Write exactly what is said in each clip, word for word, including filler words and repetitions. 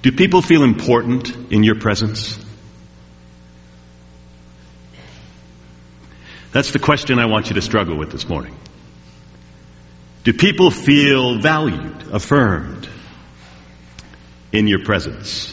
Do people feel important in your presence? That's the question I want you to struggle with this morning. Do people feel valued, affirmed in your presence?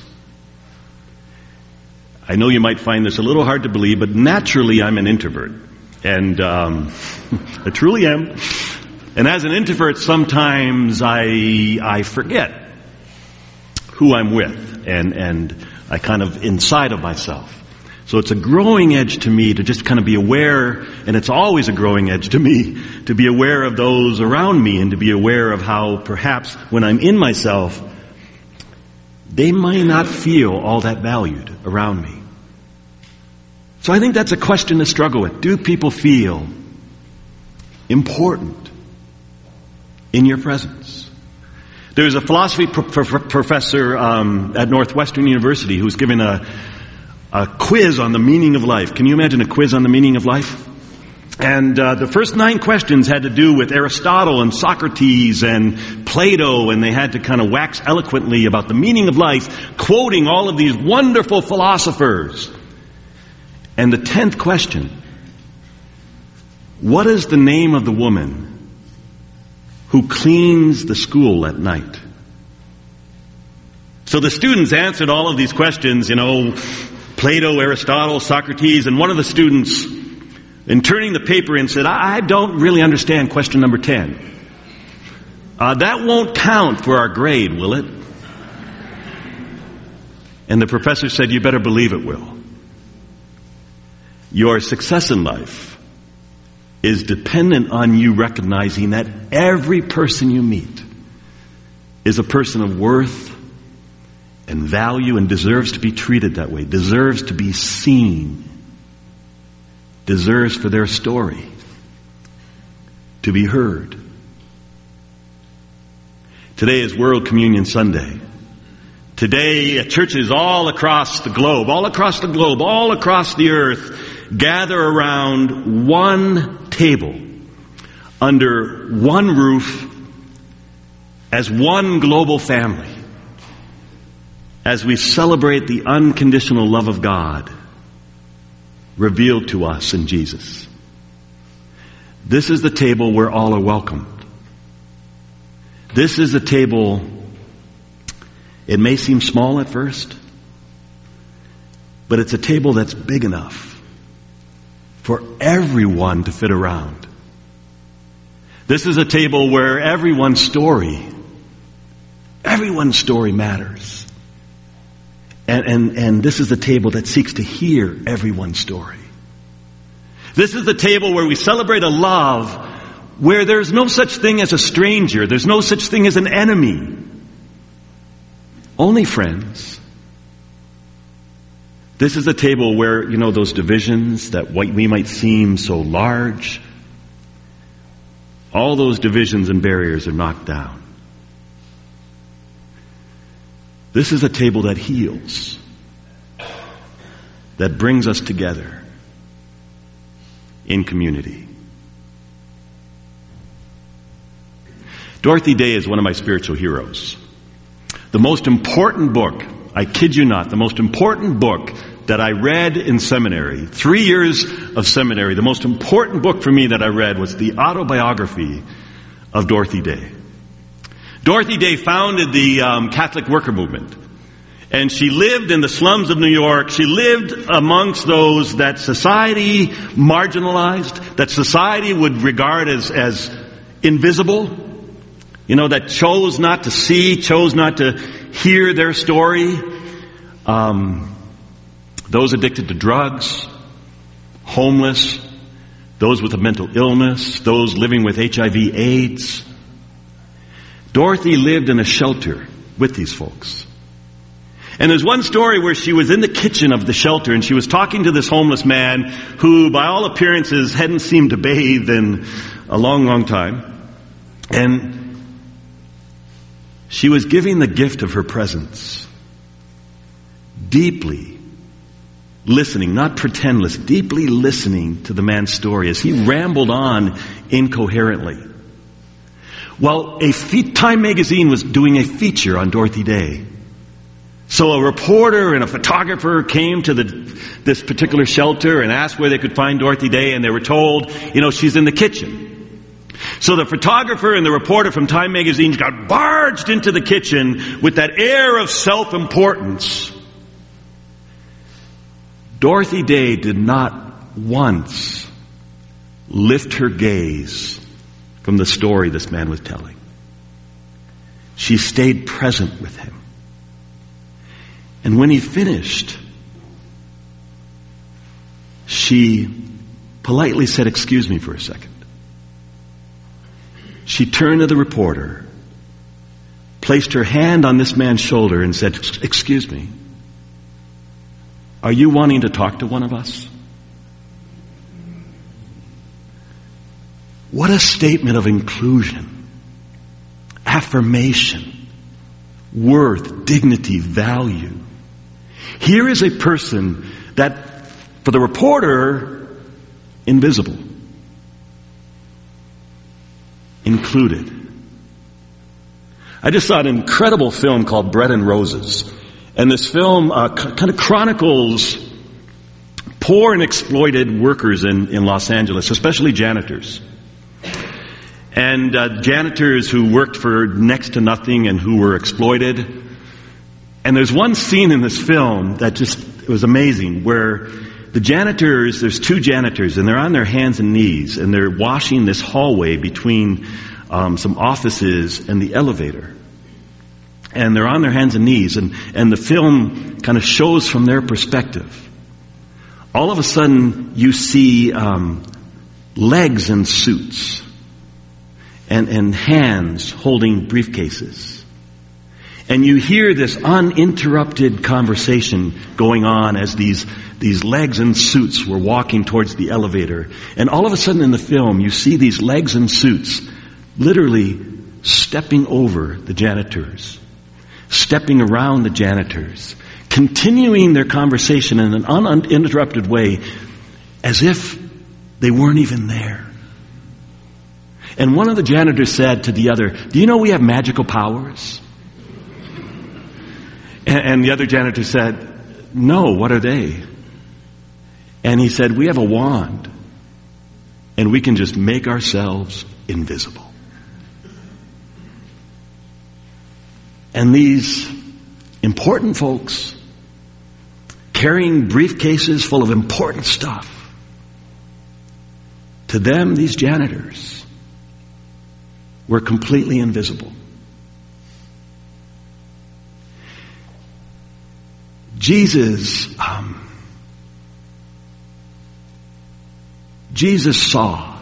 I know you might find this a little hard to believe, but naturally I'm an introvert. And um, I truly am. And as an introvert, sometimes I I forget who I'm with, and, and I kind of inside of myself. So it's a growing edge to me to just kind of be aware, and it's always a growing edge to me, to be aware of those around me and to be aware of how perhaps when I'm in myself, they might not feel all that valued around me. So I think that's a question to struggle with. Do people feel important in your presence? There's a philosophy pro- pro- professor um, at Northwestern University who's given a, a quiz on the meaning of life. Can you imagine a quiz on the meaning of life? And uh, the first nine questions had to do with Aristotle and Socrates and Plato, and they had to kind of wax eloquently about the meaning of life, quoting all of these wonderful philosophers. And the tenth question, what is the name of the woman who cleans the school at night? So the students answered all of these questions, you know, Plato, Aristotle, Socrates, and one of the students, in turning the paper in, said, I don't really understand question number ten. Uh, that won't count for our grade, will it? And the professor said, you better believe it will. Your success in life is dependent on you recognizing that every person you meet is a person of worth and value and deserves to be treated that way, deserves to be seen, deserves for their story to be heard. Today is World Communion Sunday. Today, at churches all across the globe, all across the globe, all across the earth, gather around one table, under one roof, as one global family, as we celebrate the unconditional love of God revealed to us in Jesus. This is the table where all are welcomed. This is a table, it may seem small at first, but it's a table that's big enough for everyone to fit around. This is a table where everyone's story, everyone's story matters. And, and, and this is a table that seeks to hear everyone's story. This is the table where we celebrate a love where there's no such thing as a stranger. There's no such thing as an enemy. Only friends. This is a table where, you know, those divisions that we might seem so large, all those divisions and barriers are knocked down. This is a table that heals, that brings us together in community. Dorothy Day is one of my spiritual heroes. The most important book, I kid you not, the most important book that I read in seminary, three years of seminary, the most important book for me that I read was the autobiography of Dorothy Day. Dorothy Day founded the um, Catholic worker movement. And she lived in the slums of New York. She lived amongst those that society marginalized, that society would regard as, as invisible. You know, that chose not to see, chose not to hear their story. Um, those addicted to drugs, homeless, those with a mental illness, those living with H I V AIDS. Dorothy lived in a shelter with these folks. And there's one story where she was in the kitchen of the shelter and she was talking to this homeless man who, by all appearances, hadn't seemed to bathe in a long, long time. And she was giving the gift of her presence. Deeply listening, not pretendless, deeply listening to the man's story as he rambled on incoherently. Well, a fe- Time magazine was doing a feature on Dorothy Day. So a reporter and a photographer came to the, this particular shelter and asked where they could find Dorothy Day, and they were told, you know, she's in the kitchen. So the photographer and the reporter from Time magazine got barged into the kitchen with that air of self-importance. Dorothy Day did not once lift her gaze from the story this man was telling. She stayed present with him. And when he finished, she politely said, "Excuse me for a second." She turned to the reporter, placed her hand on this man's shoulder and said, "Excuse me, are you wanting to talk to one of us?" What a statement of inclusion, affirmation, worth, dignity, value. Here is a person that, for the reporter, invisible, included. I just saw an incredible film called Bread and Roses. And this film uh, c- kind of chronicles poor and exploited workers in, in Los Angeles, especially janitors. And uh, janitors who worked for next to nothing and who were exploited. And there's one scene in this film that just it was amazing, where the janitors, there's two janitors, and they're on their hands and knees, and they're washing this hallway between um, some offices and the elevator. And they're on their hands and knees, and, and the film kind of shows from their perspective. All of a sudden, you see um, legs in suits and, and hands holding briefcases. And you hear this uninterrupted conversation going on as these, these legs in suits were walking towards the elevator. And all of a sudden in the film, you see these legs in suits literally stepping over the janitors, stepping around the janitors, continuing their conversation in an uninterrupted way as if they weren't even there. And one of the janitors said to the other, "Do you know we have magical powers?" And the other janitor said, "No, what are they?" And he said, "We have a wand, and we can just make ourselves invisible." And these important folks, carrying briefcases full of important stuff, to them, these janitors were completely invisible. Jesus, um, Jesus saw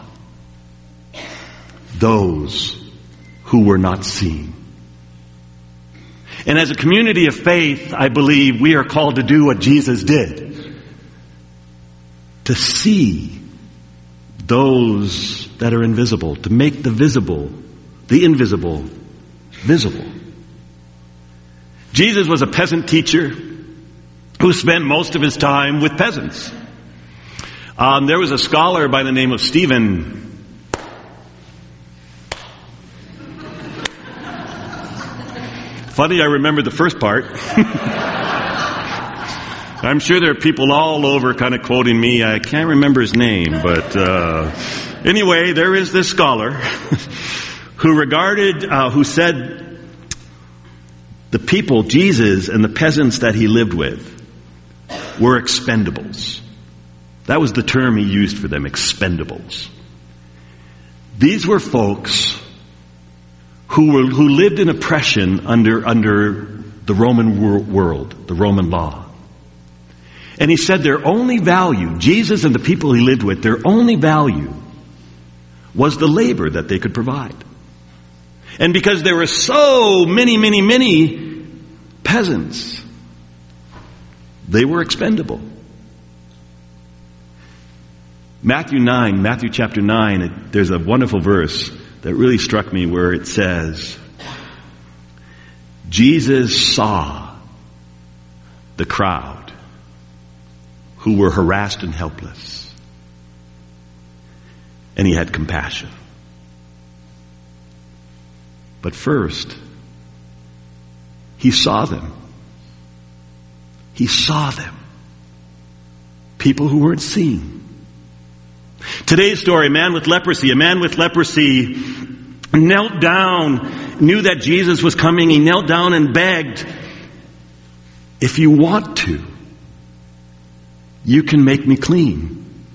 those who were not seen. And as a community of faith, I believe we are called to do what Jesus did. To see those that are invisible, to make the visible, the invisible, visible. Jesus was a peasant teacher who spent most of his time with peasants. Um, there was a scholar by the name of Stephen. Funny, I remember the first part. I'm sure there are people all over kind of quoting me. I can't remember his name, but uh, anyway, there is this scholar who regarded, uh, who said the people, Jesus and the peasants that he lived with, were expendables. That was the term he used for them, expendables. These were folks who were who lived in oppression under under the Roman wor- world, the Roman law. And he said their only value, Jesus and the people he lived with, their only value was the labor that they could provide. And because there were so many, many, many peasants, they were expendable. Matthew nine, Matthew chapter nine, it, there's a wonderful verse that really struck me where it says, Jesus saw the crowd who were harassed and helpless, and he had compassion. But first, he saw them He saw them. People who weren't seen. Today's story, a man with leprosy. A man with leprosy knelt down, knew that Jesus was coming. He knelt down and begged, if you want to, you can make me clean.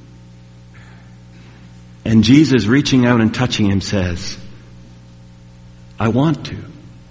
And Jesus, reaching out and touching him, says, I want to.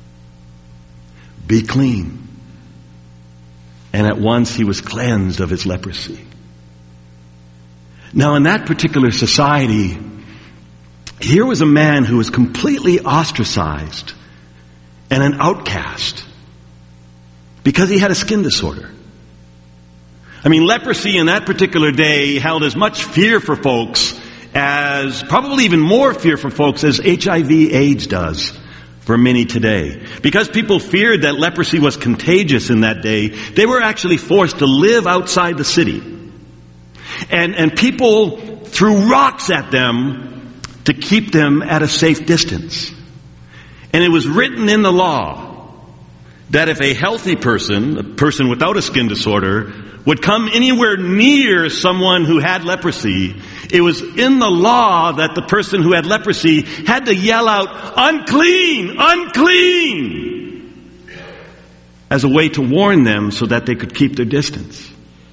Be clean. And at once he was cleansed of his leprosy. Now in that particular society, here was a man who was completely ostracized and an outcast because he had a skin disorder. I mean, leprosy in that particular day held as much fear for folks as, probably even more fear for folks, as H I V AIDS does for many today. Because people feared that leprosy was contagious in that day, they were actually forced to live outside the city. And, and people threw rocks at them to keep them at a safe distance. And it was written in the law that if a healthy person, a person without a skin disorder, would come anywhere near someone who had leprosy, it was in the law that the person who had leprosy had to yell out, unclean, unclean, as a way to warn them so that they could keep their distance.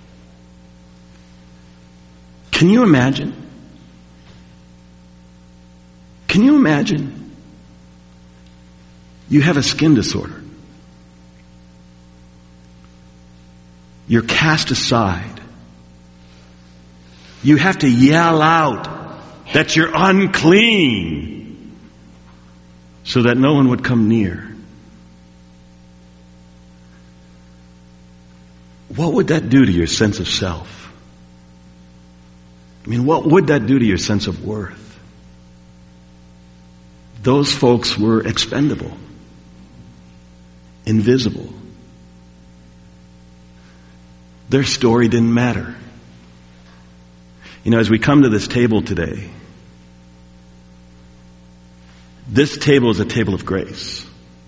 Can you imagine? Can you imagine? You have a skin disorder. You're cast aside. You have to yell out that you're unclean so that no one would come near. What would that do to your sense of self? I mean, what would that do to your sense of worth? Those folks were expendable, invisible. Their story didn't matter. You know, as we come to this table today, this table is a table of grace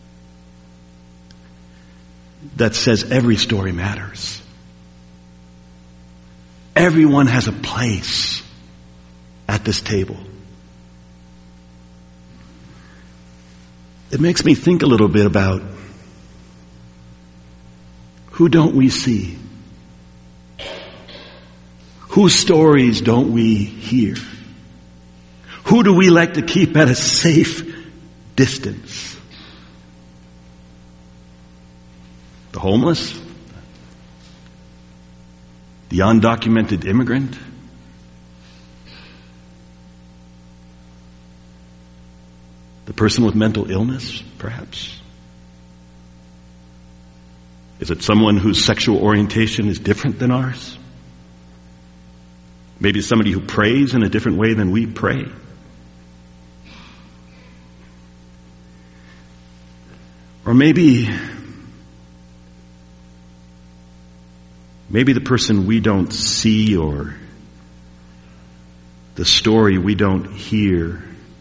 that says every story matters. Everyone has a place at this table. It makes me think a little bit about who don't we see? Whose stories don't we hear? Who do we like to keep at a safe distance? The homeless? The undocumented immigrant? The person with mental illness, perhaps? Is it someone whose sexual orientation is different than ours? Maybe somebody who prays in a different way than we pray. Or maybe, maybe the person we don't see, or the story we don't hear.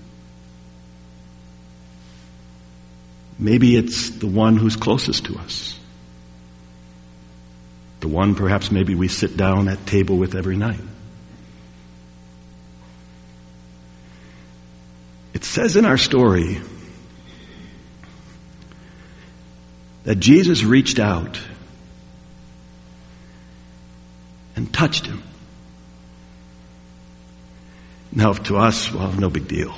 Maybe it's the one who's closest to us. The one perhaps maybe we sit down at table with every night. It says in our story that Jesus reached out and touched him. Now, to us, well, no big deal.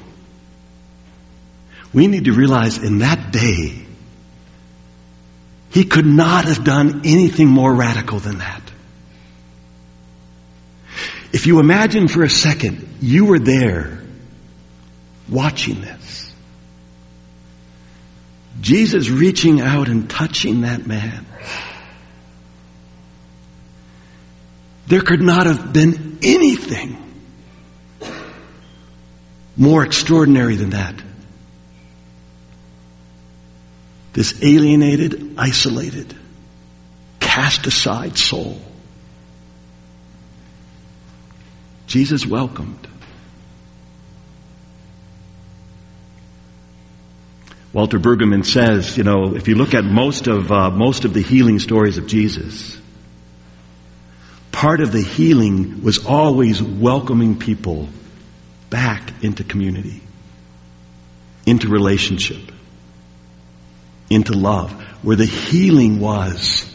We need to realize in that day, he could not have done anything more radical than that. If you imagine for a second, you were there watching this. Jesus reaching out and touching that man. There could not have been anything more extraordinary than that. This alienated, isolated, cast aside soul, Jesus welcomed. Walter Brueggemann says, you know, if you look at most of uh, most of the healing stories of Jesus, part of the healing was always welcoming people back into community, into relationship, into love. Where the healing was,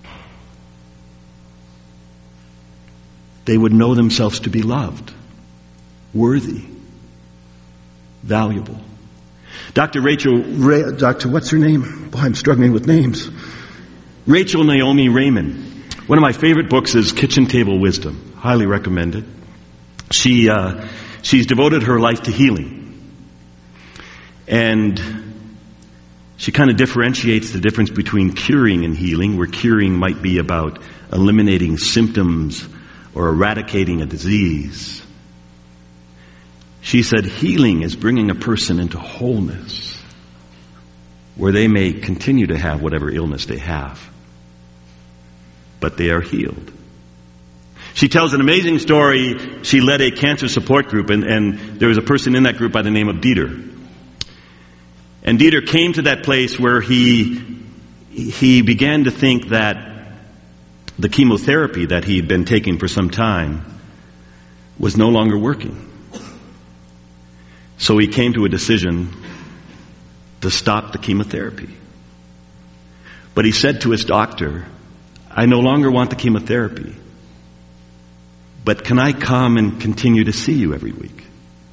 they would know themselves to be loved, worthy, valuable. Doctor Rachel, Ra- Doctor, what's her name? Boy, I'm struggling with names. Rachel Naomi Raymond. One of my favorite books is Kitchen Table Wisdom. Highly recommended. She, uh, she's devoted her life to healing. And she kind of differentiates the difference between curing and healing, where curing might be about eliminating symptoms or eradicating a disease. She said healing is bringing a person into wholeness, where they may continue to have whatever illness they have, but they are healed. She tells an amazing story. She led a cancer support group, and, and there was a person in that group by the name of Dieter. And Dieter came to that place where he he began to think that the chemotherapy that he had been taking for some time was no longer working. So he came to a decision to stop the chemotherapy. But he said to his doctor, I no longer want the chemotherapy, but can I come and continue to see you every week?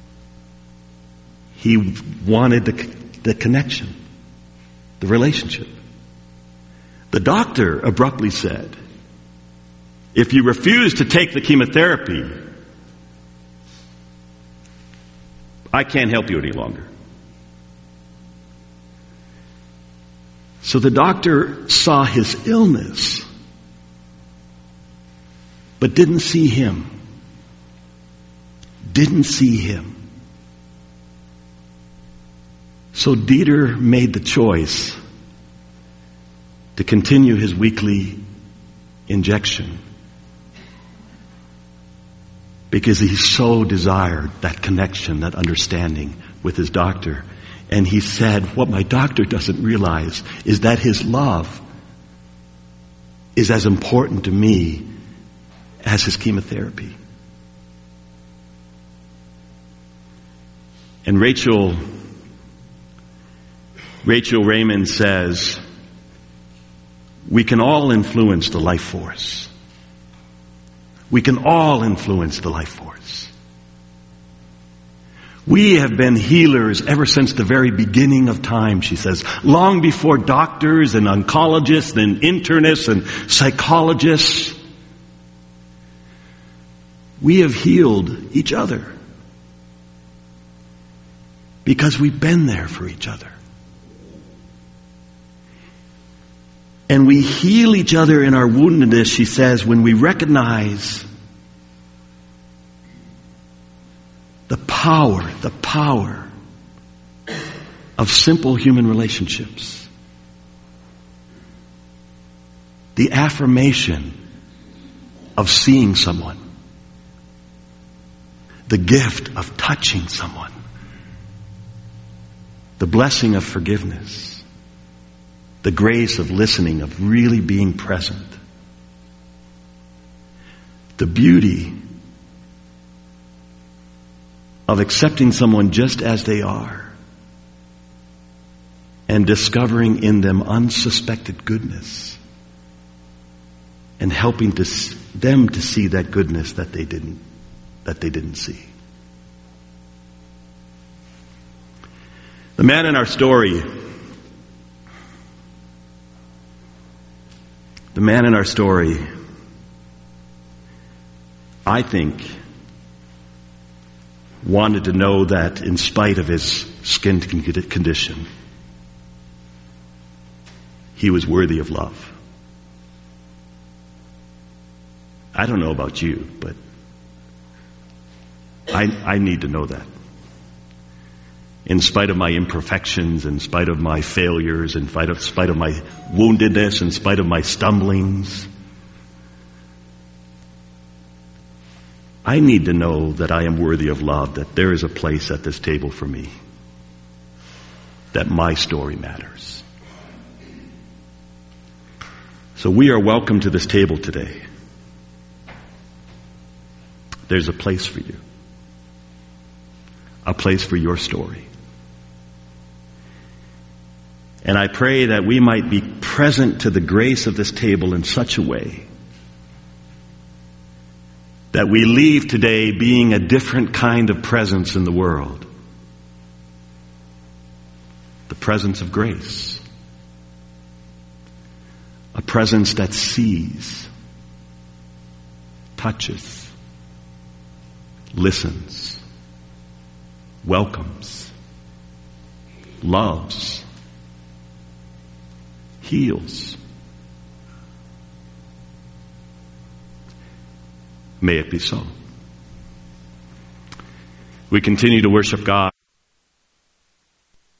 He wanted the the connection, the relationship. The doctor abruptly said, if you refuse to take the chemotherapy, I can't help you any longer. So the doctor saw his illness, but didn't see him. Didn't see him. So Dieter made the choice to continue his weekly injection because he so desired that connection, that understanding with his doctor. And he said, what my doctor doesn't realize is that his love is as important to me as his chemotherapy. And Rachel Rachel Raymond says, we can all influence the life force. We can all influence the life force. We have been healers ever since the very beginning of time, she says, long before doctors and oncologists and internists and psychologists. We have healed each other because we've been there for each other. And we heal each other in our woundedness, she says, when we recognize the power, the power of simple human relationships. The affirmation of seeing someone. The gift of touching someone. The blessing of forgiveness. The grace of listening, of really being present. The beauty of accepting someone just as they are and discovering in them unsuspected goodness and helping to, them to see that goodness that they didn't, that they didn't see. The man in our story The man in our story, I think, wanted to know that in spite of his skin condition, he was worthy of love. I don't know about you, but I, I need to know that. In spite of my imperfections, in spite of my failures, in spite of, in spite of my woundedness, in spite of my stumblings, I need to know that I am worthy of love, that there is a place at this table for me, that my story matters. So we are welcome to this table today. there's a place for you. A place for your story. And I pray that we might be present to the grace of this table in such a way that we leave today being a different kind of presence in the world. The presence of grace. A presence that sees, touches, listens, welcomes, loves, heals. May it be so. We continue to worship God.